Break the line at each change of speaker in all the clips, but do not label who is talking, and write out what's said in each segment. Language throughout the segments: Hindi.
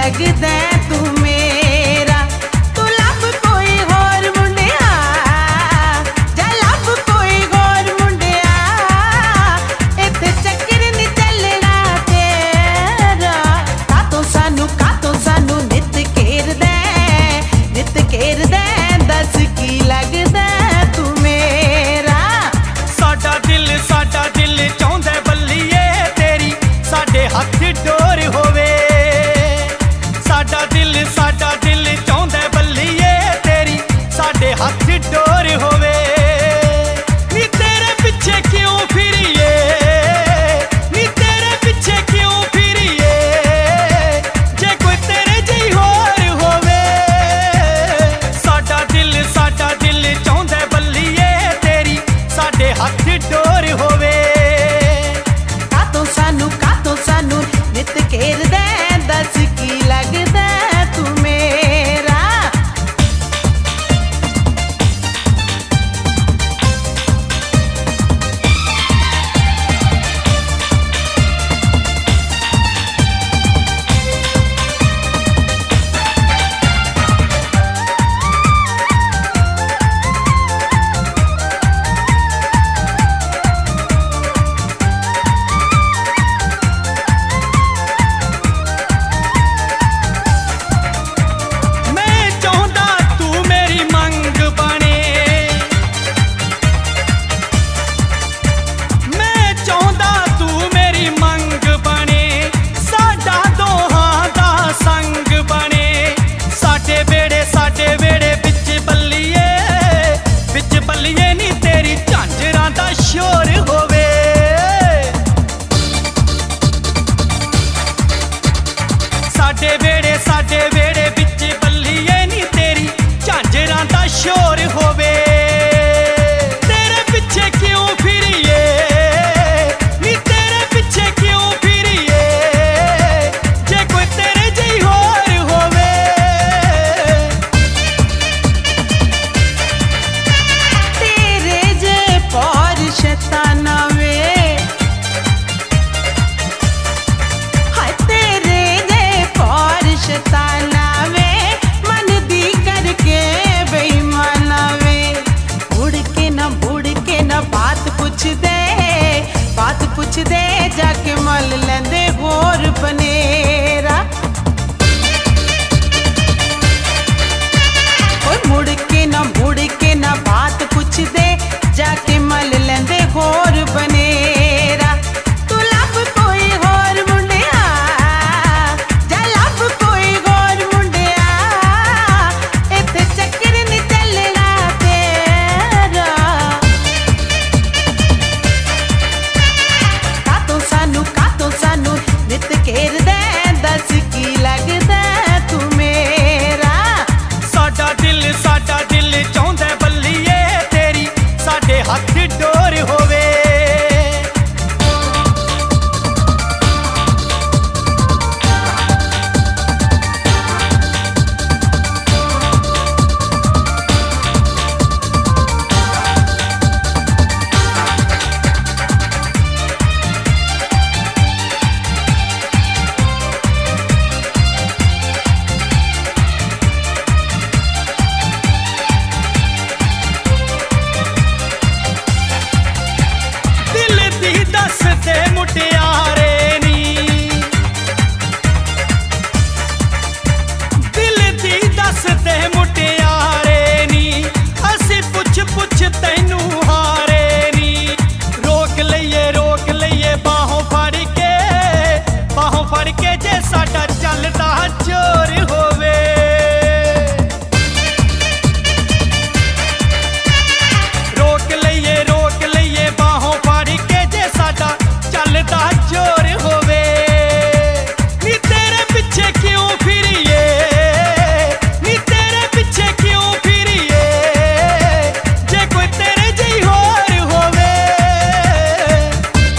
लगदा तू मेरा। तू लब कोई होर मुंडिया, जा लब कोई होर मुंडिया, इत्थे चक्कर नहीं चलना तेरा। कातों सानू नित घेरदा दस की लगदा तू मेरा।
साडा दिल चाहुंदा बल्लीए तेरी साडे हथ डोर होवे। साडा दिल चाहुंदा बल्लीए तेरी साडे हथ डोर होवे। नी तेरे पिछे क्यों फिरिए, नी तेरे पिछे क्यों फिरिए, जे कोई तेरे जही होर होवे। साडा दिल चाहुंदा बल्लीए तेरी साडे हथ डोर होवे।
कातों सानू नित घेरदा दस की लगदा तू मेरा।
साडे वेड़े बिच बल्लीए नी तेरी झांजरां दा शोर होवे। तेरे पिछे क्यों फिरिए, नी तेरे पिछे क्यों फिरिए, जे कोई तेरे जही होर होवे।
तेरे जे पौर शैताना वे, हाय तेरे जे पौर शैताना वे, मन दी करके बेईमाना वे। मुड़ के ना बात पुछ दे जाके मल लेंदे होर बनेरा। मुड़ के ना बात पुछ दे जाके मल लेंदे होर बनेरा। तू लब कोई होर मुंडिया, जा लब कोई होर मुंडिया, इत्थे चक्कर नहीं चलना तेरा। कातों सानू नित घेरदा दस की लगदा तू मेरा।
साडा दिल चाहुंदा बल्लीए तेरी साडे हथ डोर होवे।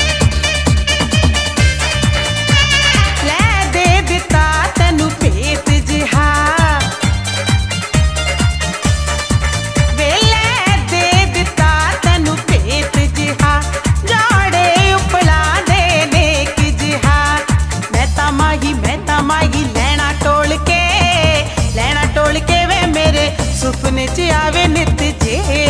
ले दे दिता तैनू भेत ਸੁਪਨੇ 'ਚ ਆਵੇ ਨਿਤ ਜੇ